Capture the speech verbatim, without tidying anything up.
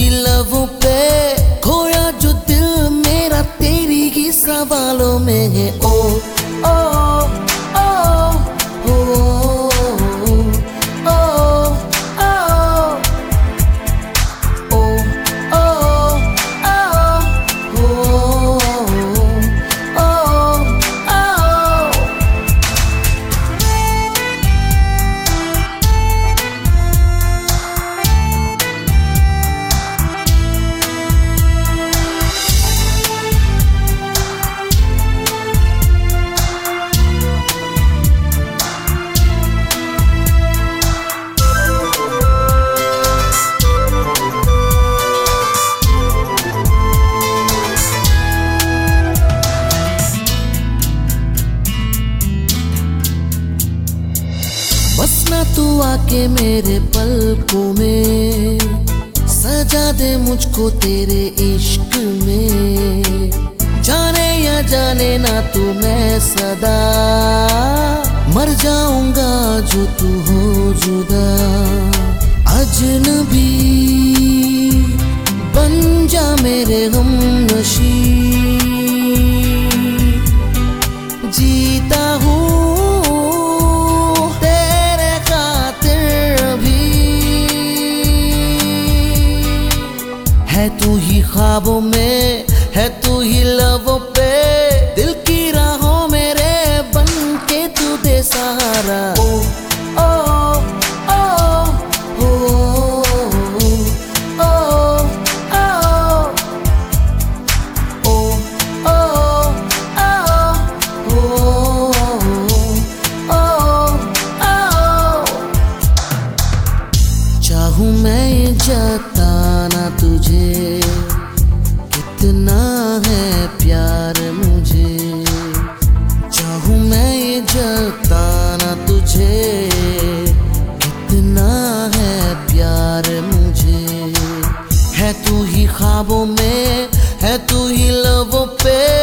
ही लबों पे, खोया जो दिल मेरा तेरी ही सवालों में है। ओ ओ ओ ओ ओ बस ना तू आके मेरे पलकों में सजा दे मुझको तेरे इश्क में। जाने या जाने ना तू मैं सदा मर जाऊंगा जो तू हो जुदा। अजनबी बन जा मेरे हमनशी, जीता हूँ है तू ही ख्वाबों में, है तू ही लबों पे, दिल की राहों मेरे बन के तू दे सहारा। ओ ओ ओ ओ ओ ओ ओ ओ। चाहूं मैं जताना तुझे कितना है प्यार मुझे, चाहूं मैं ये जताना तुझे कितना है प्यार मुझे। है तू ही ख्वाबों में, है तू ही लबों पे,